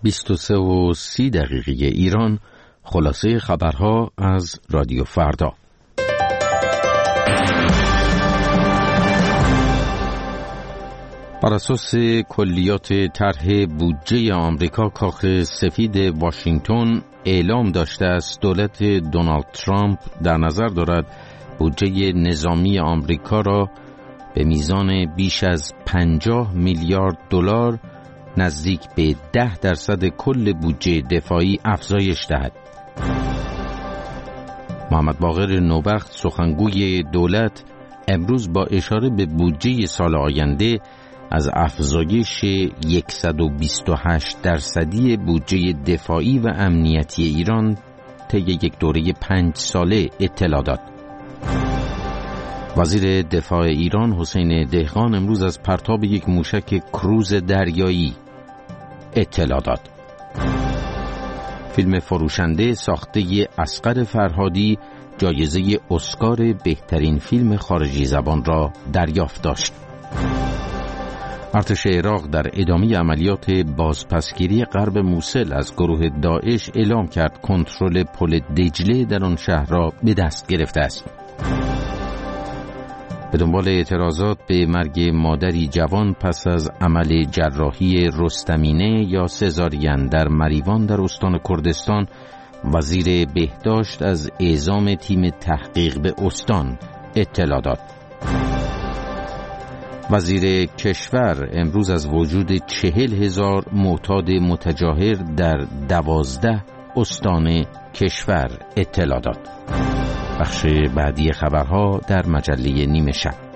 23:30 ایران. خلاصه خبرها از رادیو فردا. بر اساس کلیات طرح بودجه آمریکا، کاخ سفید واشنگتن اعلام داشته است دولت دونالد ترامپ در نظر دارد بودجه نظامی آمریکا را به میزان بیش از 50 میلیارد دلار، نزدیک به 10% کل بودجه دفاعی افزایش دهد. محمد باقر نوبخت، سخنگوی دولت، امروز با اشاره به بودجه سال آینده از افزایش 128% بودجه دفاعی و امنیتی ایران طی یک دوره 5 ساله اطلاع داد. وزیر دفاع ایران حسین دهقان امروز از پرتاب یک موشک کروز دریایی اطلاع داد. فیلم فروشنده ساخته اصغر فرهادی جایزه اسکار بهترین فیلم خارجی زبان را دریافت داشت. ارتش عراق در ادامه عملیات بازپسگیری غرب موصل از گروه داعش اعلام کرد کنترل پل دجله در آن شهر را به دست گرفته است. به دنبال اعتراضات به مرگ مادری جوان پس از عمل جراحی رستمینه یا سزارین در مریوان در استان کردستان، وزیر بهداشت از اعزام تیم تحقیق به استان اطلاع داد. وزیر کشور امروز از وجود 40,000 معتاد متجاهر در 12 استان کشور اطلاع داد. بخش بعدی خبرها در مجله نیمه شب.